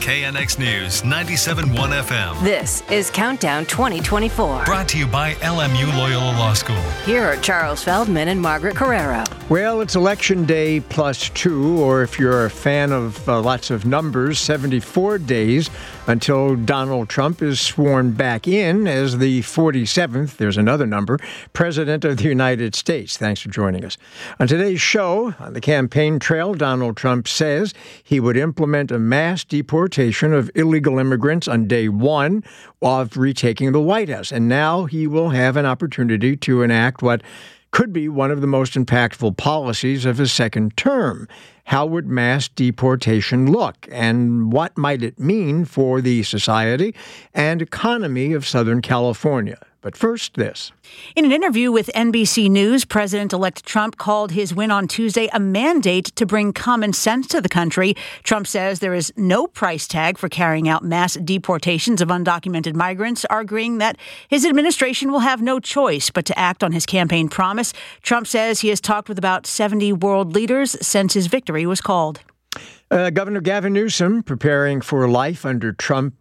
KNX News 97.1 FM. This is Countdown 2024. Brought to you by LMU Loyola Law School. Here are Charles Feldman and Margaret Carrero. Well, it's Election Day +2, or if you're a fan of lots of numbers, 74 days until Donald Trump is sworn back in as the 47th, there's another number, President of the United States. Thanks for joining us. On today's show, on the campaign trail, Donald Trump says he would implement a mass deportation of illegal immigrants on day one of retaking the White House. And now he will have an opportunity to enact what could be one of the most impactful policies of his second term. How would mass deportation look, and what might it mean for the society and economy of Southern California? But first, this. In an interview with NBC News, President-elect Trump called his win on Tuesday a mandate to bring common sense to the country. Trump says there is no price tag for carrying out mass deportations of undocumented migrants, arguing that his administration will have no choice but to act on his campaign promise. Trump says he has talked with about 70 world leaders since his victory was called. Governor Gavin Newsom, preparing for life under Trump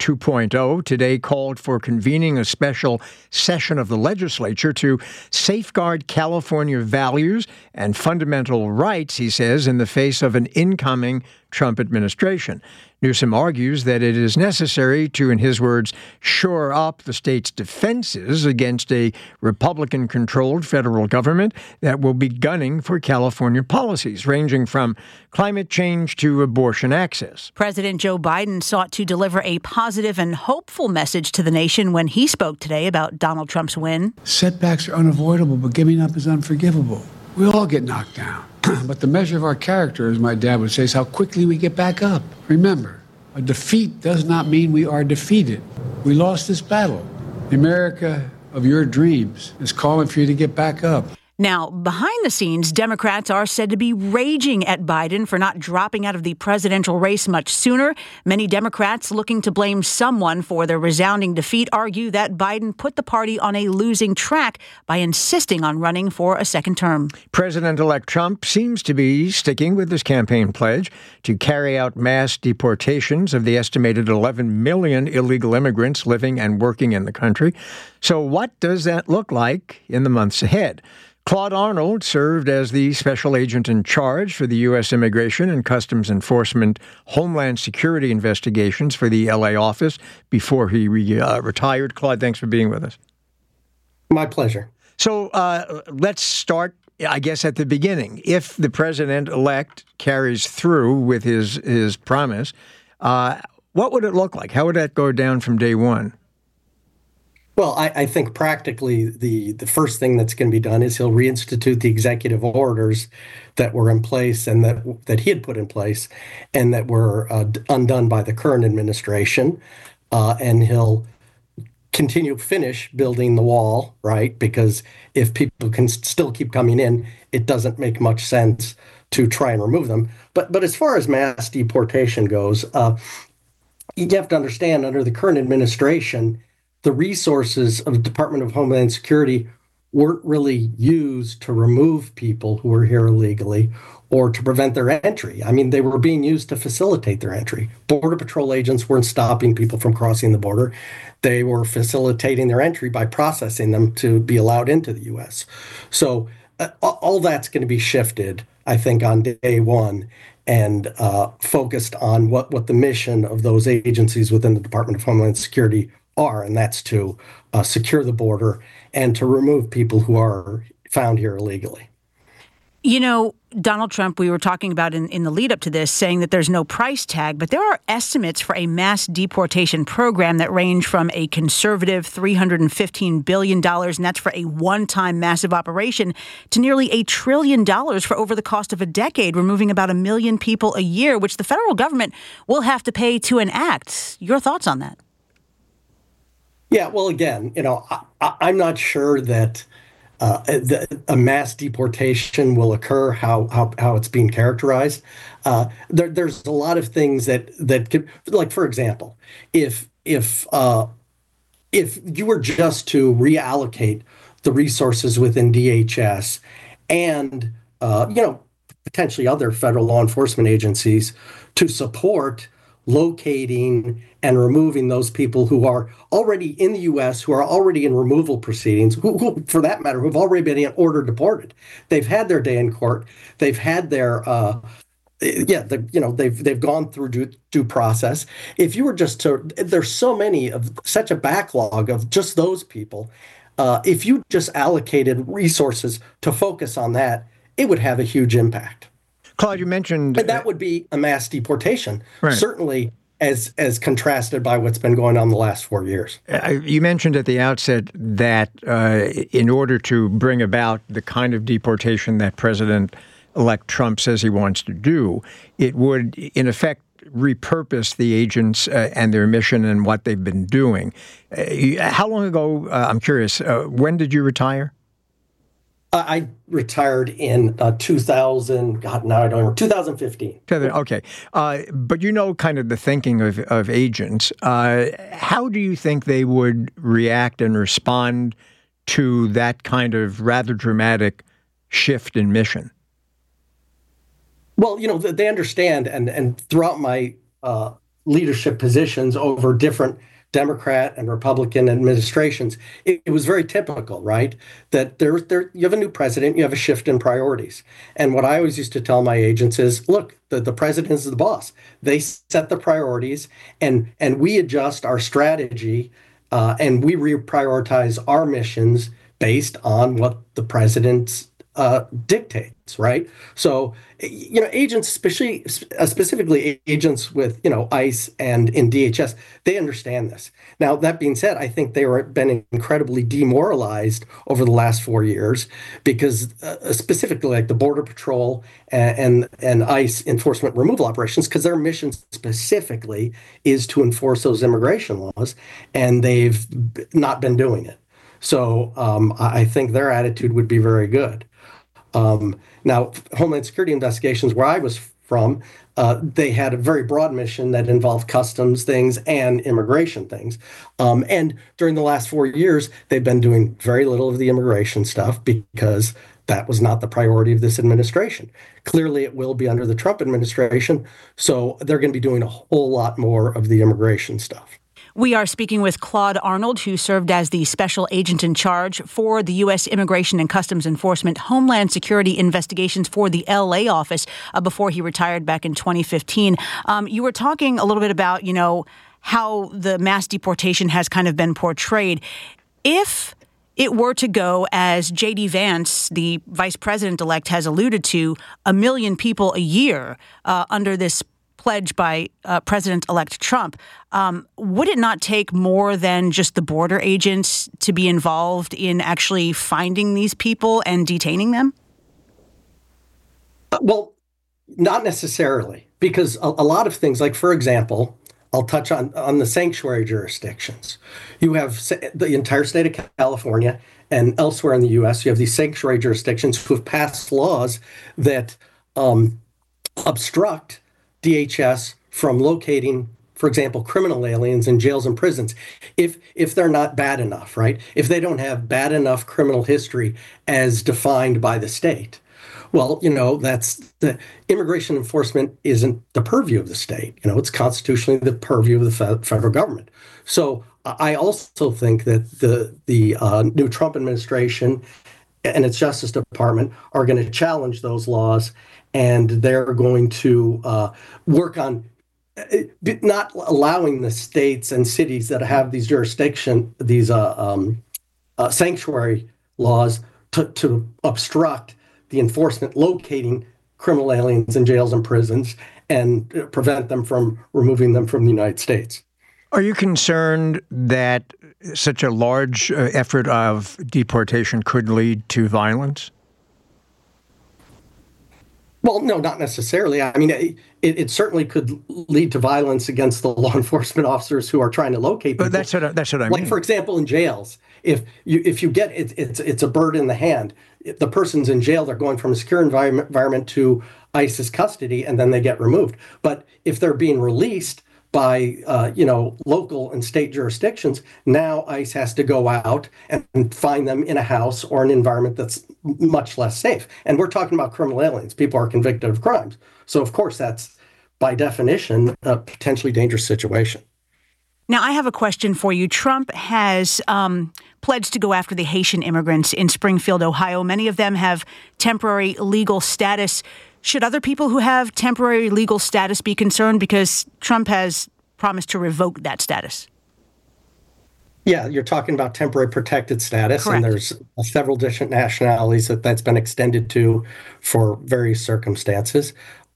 2.0, today called for convening a special session of the legislature to safeguard California values and fundamental rights, he says, in the face of an incoming Trump administration. Newsom argues that it is necessary to, in his words, shore up the state's defenses against a Republican-controlled federal government that will be gunning for California policies, ranging from climate change to abortion access. President Joe Biden sought to deliver a positive and hopeful message to the nation when he spoke today about Donald Trump's win. Setbacks are unavoidable, but giving up is unforgivable. We all get knocked down. But the measure of our character, as my dad would say, is how quickly we get back up. Remember, a defeat does not mean we are defeated. We lost this battle. The America of your dreams is calling for you to get back up. Now, behind the scenes, Democrats are said to be raging at Biden for not dropping out of the presidential race much sooner. Many Democrats looking to blame someone for their resounding defeat argue that Biden put the party on a losing track by insisting on running for a second term. President-elect Trump seems to be sticking with his campaign pledge to carry out mass deportations of the estimated 11 million illegal immigrants living and working in the country. So what does that look like in the months ahead? Claude Arnold served as the special agent in charge for the U.S. Immigration and Customs Enforcement Homeland Security investigations for the L.A. office before he retired. Claude, thanks for being with us. My pleasure. So let's start, I guess, at the beginning. If the president-elect carries through with his promise, what would it look like? How would that go down from day one? Well, I think practically the first thing that's going to be done is he'll reinstitute the executive orders that were in place and that he had put in place and that were undone by the current administration. And he'll finish building the wall, right? Because if people can still keep coming in, it doesn't make much sense to try and remove them. But as far as mass deportation goes, you have to understand under the current administration, the resources of the Department of Homeland Security weren't really used to remove people who were here illegally or to prevent their entry. I mean, they were being used to facilitate their entry. Border Patrol agents weren't stopping people from crossing the border. They were facilitating their entry by processing them to be allowed into the U.S. So all that's going to be shifted, I think, on day one and focused on what the mission of those agencies within the Department of Homeland Security are, and that's to secure the border and to remove people who are found here illegally. You know, Donald Trump, we were talking about in the lead up to this, saying that there's no price tag, but there are estimates for a mass deportation program that range from a conservative $315 billion, and that's for a one-time massive operation, to nearly $1 trillion for over the cost of a decade, removing about 1 million people a year, which the federal government will have to pay to enact. Your thoughts on that? Yeah, well, again, I'm not sure that a mass deportation will occur how it's being characterized. There's a lot of things that could, like, for example, if you were just to reallocate the resources within DHS and potentially other federal law enforcement agencies to support locating and removing those people who are already in the U.S., who are already in removal proceedings, who for that matter, who have already been ordered deported. They've had their day in court. They've had their they've gone through due process. If you were just to, there's so many of such a backlog of just those people. If you just allocated resources to focus on that, it would have a huge impact. Claude, you mentioned... And that would be a mass deportation, right. Certainly as contrasted by what's been going on the last 4 years. You mentioned at the outset that in order to bring about the kind of deportation that President-elect Trump says he wants to do, it would, in effect, repurpose the agents and their mission and what they've been doing. How long ago, I'm curious, when did you retire? I retired in 2015. Okay. But you know kind of the thinking of agents. How do you think they would react and respond to that kind of rather dramatic shift in mission? Well, they understand, and throughout my leadership positions over different Democrat and Republican administrations, it was very typical, right? That there you have a new president, you have a shift in priorities. And what I always used to tell my agents is, look, the president is the boss. They set the priorities, and we adjust our strategy, and we reprioritize our missions based on what the president's dictates, right? So, agents, specifically agents with, ICE and in DHS, they understand this. Now, that being said, I think they were been incredibly demoralized over the last 4 years because specifically like the Border Patrol and ICE enforcement removal operations, because their mission specifically is to enforce those immigration laws, and they've not been doing it. So I think their attitude would be very good. Now, Homeland Security investigations, where I was from, they had a very broad mission that involved customs things and immigration things. And during the last 4 years, they've been doing very little of the immigration stuff because that was not the priority of this administration. Clearly, it will be under the Trump administration. So they're going to be doing a whole lot more of the immigration stuff. We are speaking with Claude Arnold, who served as the special agent in charge for the U.S. Immigration and Customs Enforcement Homeland Security investigations for the L.A. office before he retired back in 2015. You were talking a little bit about, how the mass deportation has kind of been portrayed. If it were to go as J.D. Vance, the vice president-elect, has alluded to, 1 million people a year under this pledge by President-elect Trump, would it not take more than just the border agents to be involved in actually finding these people and detaining them? Well, not necessarily, because a lot of things, like, for example, I'll touch on the sanctuary jurisdictions. You have the entire state of California and elsewhere in the U.S., you have these sanctuary jurisdictions who have passed laws that obstruct DHS from locating, for example, criminal aliens in jails and prisons, if they're not bad enough, right? If they don't have bad enough criminal history as defined by the state. Well, that's the immigration enforcement isn't the purview of the state. It's constitutionally the purview of the federal government. So I also think that the new Trump administration and its Justice Department are going to challenge those laws, and they're going to work on not allowing the states and cities that have these sanctuary laws to obstruct the enforcement locating criminal aliens in jails and prisons and prevent them from removing them from the United States. Are you concerned that such a large effort of deportation could lead to violence? Well, no, not necessarily. I mean, it certainly could lead to violence against the law enforcement officers who are trying to locate people. But that's what I mean. Like, for example, in jails, if you get it's a bird in the hand. If the person's in jail, they're going from a secure environment to ICE's custody, and then they get removed. But if they're being released by local and state jurisdictions, now ICE has to go out and find them in a house or an environment that's much less safe. And we're talking about criminal aliens. People are convicted of crimes. So, of course, that's by definition, a potentially dangerous situation. Now, I have a question for you. Trump has pledged to go after the Haitian immigrants in Springfield, Ohio. Many of them have temporary legal status. Should other people who have temporary legal status be concerned because Trump has promised to revoke that status? Yeah, you're talking about temporary protected status, Correct. and there's several different nationalities that's been extended to for various circumstances.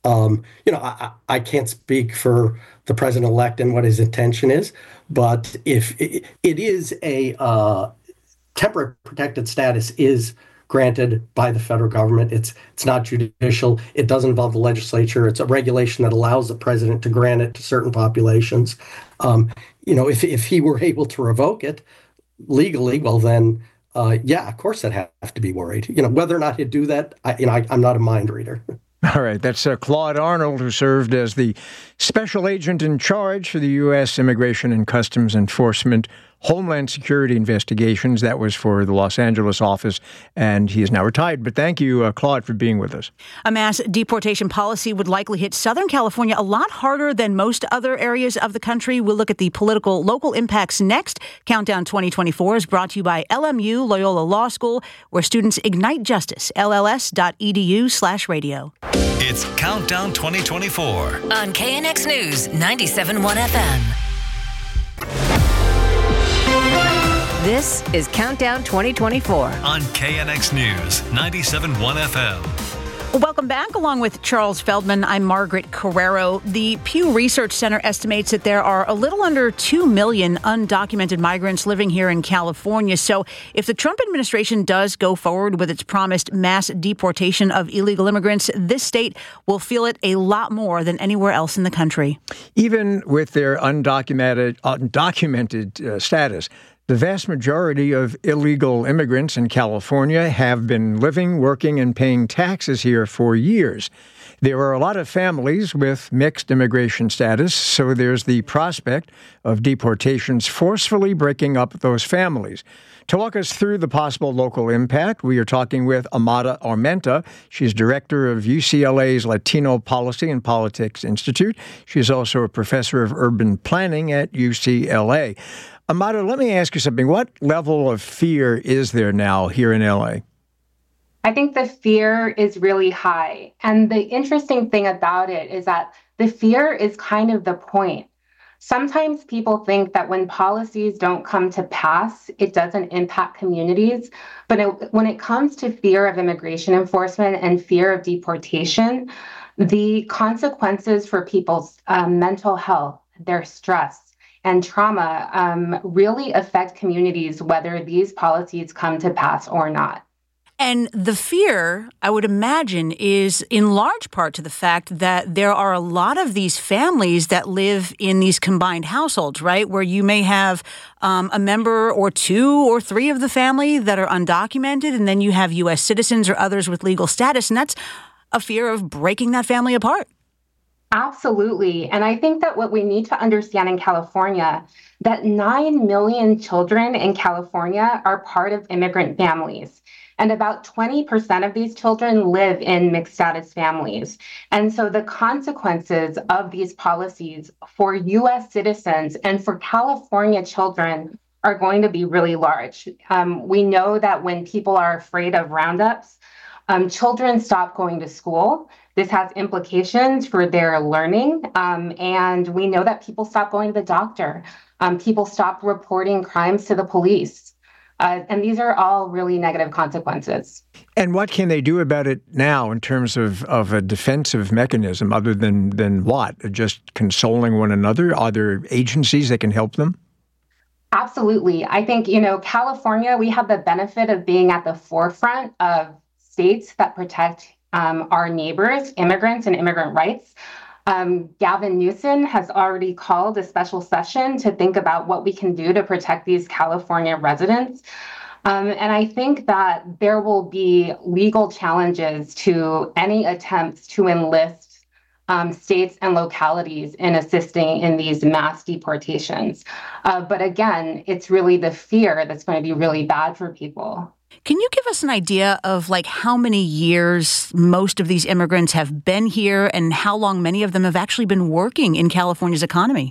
I can't speak for the president-elect and what his intention is, but if it is a temporary protected status is granted by the federal government, it's not judicial. It doesn't involve the legislature. It's a regulation that allows the president to grant it to certain populations. If he were able to revoke it legally, well then, of course I'd have to be worried. Whether or not he'd do that, I'm not a mind reader. All right, that's Claude Arnold, who served as the special agent in charge for the U.S. Immigration and Customs Enforcement Homeland Security investigations. That was for the Los Angeles office, and he is now retired. But thank you, Claude, for being with us. A mass deportation policy would likely hit Southern California a lot harder than most other areas of the country. We'll look at the political local impacts next. Countdown 2024 is brought to you by LMU Loyola Law School, where students ignite justice. LLS.edu/radio. It's Countdown 2024 On KNX News 97.1 FM. This is Countdown 2024 on KNX News 97.1 FM. Welcome back. Along with Charles Feldman, I'm Margaret Carrero. The Pew Research Center estimates that there are a little under 2 million undocumented migrants living here in California. So if the Trump administration does go forward with its promised mass deportation of illegal immigrants, this state will feel it a lot more than anywhere else in the country. Even with their undocumented status, the vast majority of illegal immigrants in California have been living, working, and paying taxes here for years. There are a lot of families with mixed immigration status, so there's the prospect of deportations forcefully breaking up those families. To walk us through the possible local impact, we are talking with Amada Armenta. She's director of UCLA's Latino Policy and Politics Institute. She's also a professor of urban planning at UCLA. Amada, let me ask you something. What level of fear is there now here in LA? I think the fear is really high. And the interesting thing about it is that the fear is kind of the point. Sometimes people think that when policies don't come to pass, it doesn't impact communities. But when it comes to fear of immigration enforcement and fear of deportation, the consequences for people's mental health, their stress, and trauma really affect communities, whether these policies come to pass or not. And the fear, I would imagine, is in large part to the fact that there are a lot of these families that live in these combined households, right? Where you may have a member or two or three of the family that are undocumented, and then you have U.S. citizens or others with legal status. And that's a fear of breaking that family apart. Absolutely. And I think that what we need to understand in California, that 9 million children in California are part of immigrant families. And about 20% of these children live in mixed status families. And so the consequences of these policies for U.S. citizens and for California children are going to be really large. We know that when people are afraid of roundups, children stop going to school. This has implications for their learning. And we know that people stop going to the doctor. People stop reporting crimes to the police. And these are all really negative consequences. And what can they do about it now in terms of a defensive mechanism other than what? Just consoling one another? Are there agencies that can help them? Absolutely. I think, California, we have the benefit of being at the forefront of states that protect our neighbors, immigrants, and immigrant rights. Gavin Newsom has already called a special session to think about what we can do to protect these California residents. And I think that there will be legal challenges to any attempts to enlist states and localities in assisting in these mass deportations. But again, it's really the fear that's going to be really bad for people. Can you give us an idea of how many years most of these immigrants have been here and how long many of them have actually been working in California's economy?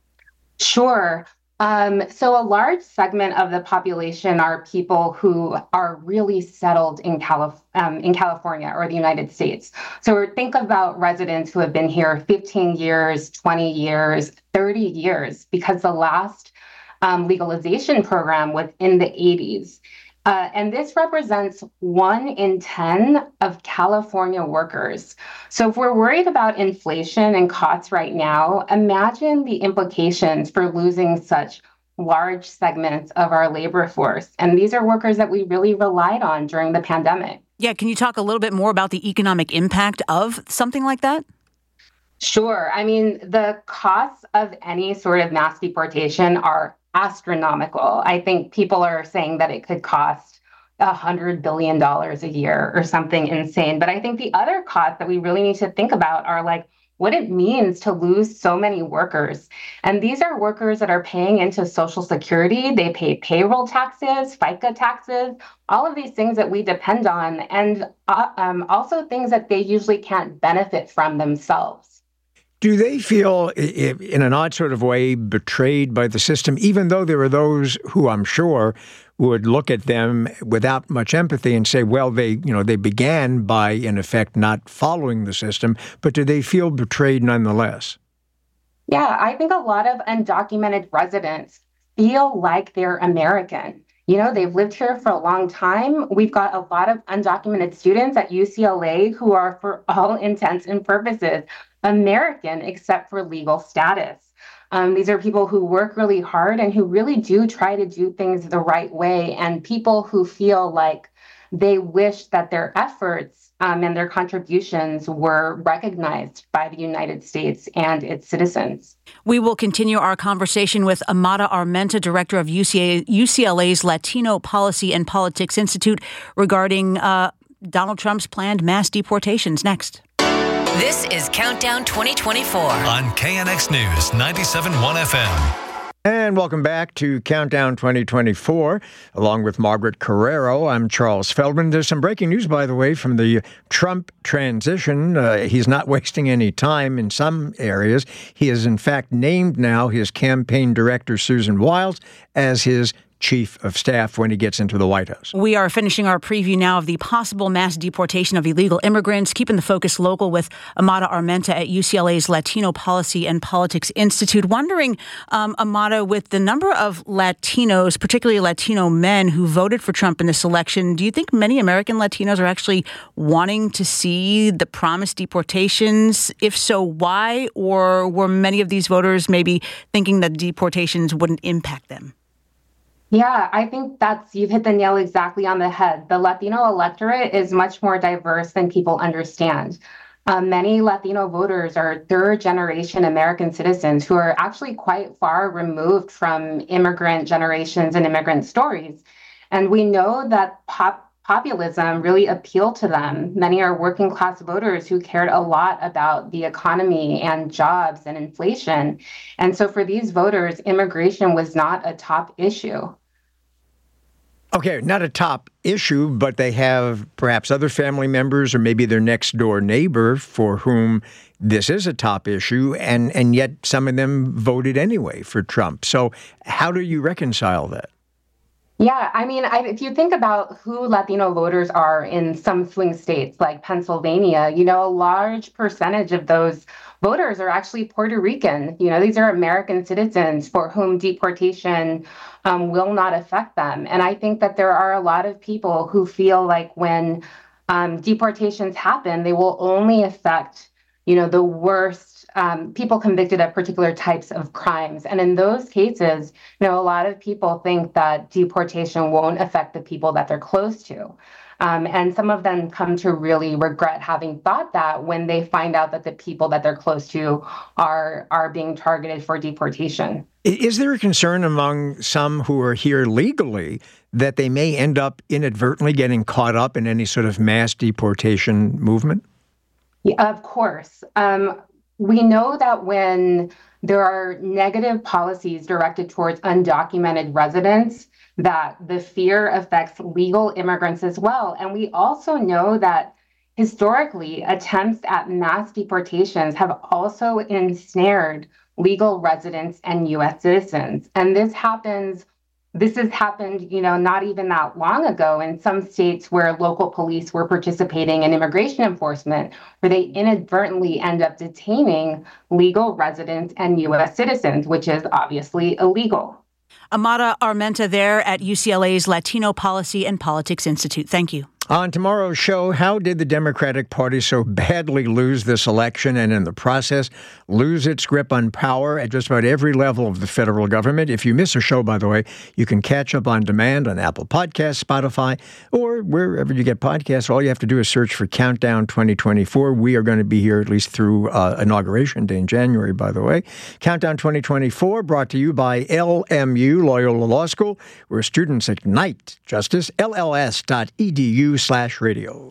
Sure. So a large segment of the population are people who are really settled in California or the United States. So think about residents who have been here 15 years, 20 years, 30 years, because the last legalization program was in the 80s. And this represents 1 in 10 of California workers. So if we're worried about inflation and costs right now, imagine the implications for losing such large segments of our labor force. And these are workers that we really relied on during the pandemic. Yeah, can you talk a little bit more about the economic impact of something like that? Sure. I mean, the costs of any sort of mass deportation are astronomical. I think people are saying that it could cost $100 billion a year or something insane. But I think the other costs that we really need to think about are what it means to lose so many workers. And these are workers that are paying into Social Security. They pay payroll taxes, FICA taxes, all of these things that we depend on, and also things that they usually can't benefit from themselves. Do they feel, in an odd sort of way, betrayed by the system, even though there are those who I'm sure would look at them without much empathy and say, well, they began by, in effect, not following the system, but do they feel betrayed nonetheless? Yeah, I think a lot of undocumented residents feel like they're American. They've lived here for a long time. We've got a lot of undocumented students at UCLA who are, for all intents and purposes, American except for legal status. These are people who work really hard and who really do try to do things the right way, and people who feel like they wish that their efforts and their contributions were recognized by the United States and its citizens. We will continue our conversation with Amada Armenta, director of UCLA's Latino Policy and Politics Institute, regarding Donald Trump's planned mass deportations. Next. This is Countdown 2024 on KNX News 97.1 FM. And welcome back to Countdown 2024. Along with Margaret Carrero, I'm Charles Feldman. There's some breaking news, by the way, from the Trump transition. He's not wasting any time in some areas. He has, in fact, named now his campaign director, Susan Wiles, as his chief of staff when he gets into the White House. We are finishing our preview now of the possible mass deportation of illegal immigrants, keeping the focus local with Amada Armenta at UCLA's Latino Policy and Politics Institute. Wondering, Amada, with the number of Latinos, particularly Latino men who voted for Trump in this election, do you think many American Latinos are actually wanting to see the promised deportations? If so, why? Or were many of these voters maybe thinking that deportations wouldn't impact them? Yeah, I think you've hit the nail exactly on the head. The Latino electorate is much more diverse than people understand. Many Latino voters are third-generation American citizens who are actually quite far removed from immigrant generations and immigrant stories. And we know that populism really appealed to them. Many are working-class voters who cared a lot about the economy and jobs and inflation. And so for these voters, immigration was not a top issue. Okay, not a top issue, but they have perhaps other family members or maybe their next door neighbor for whom this is a top issue, and yet some of them voted anyway for Trump. So how do you reconcile that? Yeah, I mean, if you think about who Latino voters are in some swing states like Pennsylvania, a large percentage of those voters are actually Puerto Rican. These are American citizens for whom deportation will not affect them. And I think that there are a lot of people who feel like when deportations happen, they will only affect, the worst people convicted of particular types of crimes. And in those cases, a lot of people think that deportation won't affect the people that they're close to. And some of them come to really regret having thought that when they find out that the people that they're close to are being targeted for deportation. Is there a concern among some who are here legally that they may end up inadvertently getting caught up in any sort of mass deportation movement? Yeah, of course. We know that when There are negative policies directed towards undocumented residents, that the fear affects legal immigrants as well. And we also know that historically, attempts at mass deportations have also ensnared legal residents and U.S. citizens. And this has happened, not even that long ago in some states where local police were participating in immigration enforcement, where they inadvertently end up detaining legal residents and U.S. citizens, which is obviously illegal. Amara Armenta there at UCLA's Latino Policy and Politics Institute. Thank you. On tomorrow's show, how did the Democratic Party so badly lose this election and in the process lose its grip on power at just about every level of the federal government? If you miss a show, by the way, you can catch up on demand on Apple Podcasts, Spotify, or wherever you get podcasts. All you have to do is search for Countdown 2024. We are going to be here at least through Inauguration Day in January, by the way. Countdown 2024 brought to you by LMU, Loyola Law School, where students ignite justice. LLS.edu/radio.